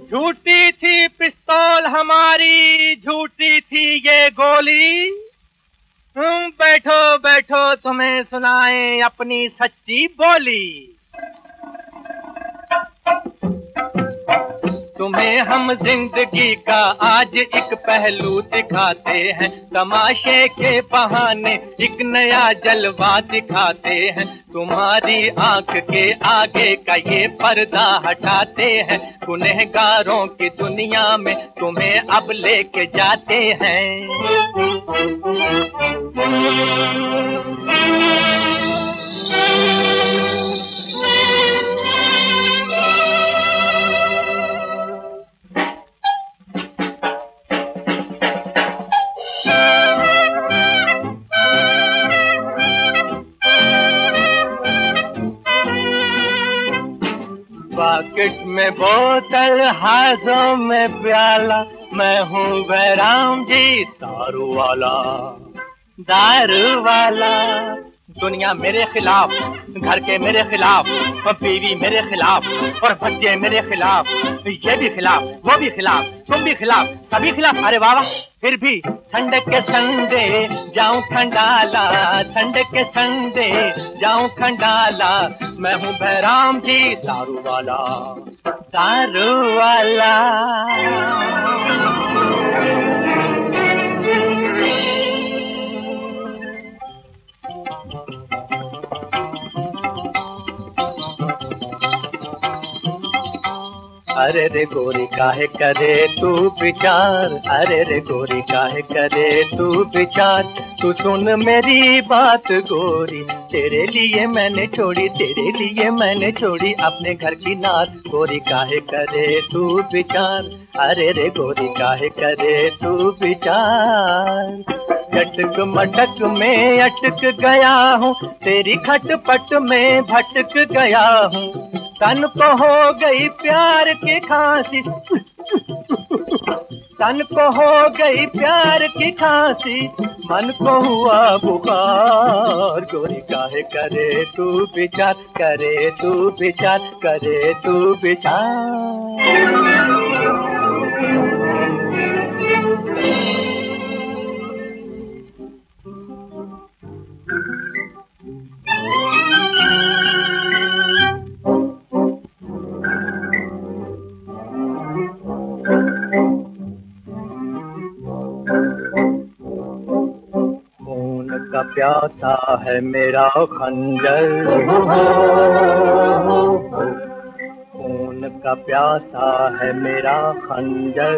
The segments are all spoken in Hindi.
झूठी थी पिस्तौल हमारी, झूठी थी ये गोली। बैठो बैठो तुम्हें सुनाएं अपनी सच्ची बोली। तुम्हें हम जिंदगी का आज एक पहलू दिखाते हैं, तमाशे के बहाने एक नया जलवा दिखाते हैं। तुम्हारी आंख के आगे का ये पर्दा हटाते हैं, गुनहगारों की दुनिया में तुम्हें अब लेके जाते हैं। पॉकेट में बोतल, हाथों में प्याला, मैं हूँ बैराम जी दारू वाला, दारू वाला। दुनिया मेरे खिलाफ, घर के मेरे खिलाफ, बीवी मेरे खिलाफ और बच्चे मेरे खिलाफ, ये भी खिलाफ, वो भी खिलाफ, तुम भी खिलाफ, सभी खिलाफ। अरे वाह, फिर भी संडे के संडे जाऊं खंडाला, संडे के संडे जाऊं खंडाला, मैं हूँ बैराम जी दारू वाला, दारू वाला। अरे रे गोरी काहे करे तू विचार, अरे रे गोरी काहे करे तू विचार। तू सुन मेरी बात गोरी, तेरे लिए मैंने छोड़ी, तेरे लिए मैंने छोड़ी अपने घर की नार। गोरी काहे करे तू विचार, अरे रे गोरी काहे करे तू विचार। चटक मटक में अटक गया हूँ, तेरी खटपट में भटक गया हूँ। तन को हो गई प्यार की खांसी, तन को हो गई प्यार की खांसी, मन को हुआ बुखार। गोरी काहे करे तू विचार, करे तू विचार, करे तू विचार। का प्यासा है मेरा खंजर, खून का प्यासा है मेरा खंजर।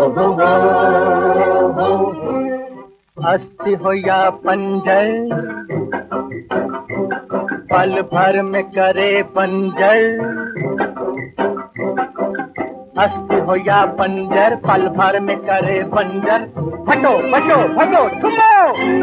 अस्थि हो या पंजर, पल भर में करे बंजर। अस्थि हो या पंजर, पल भर में करे बंजर। हटो बचो भगो छुपो,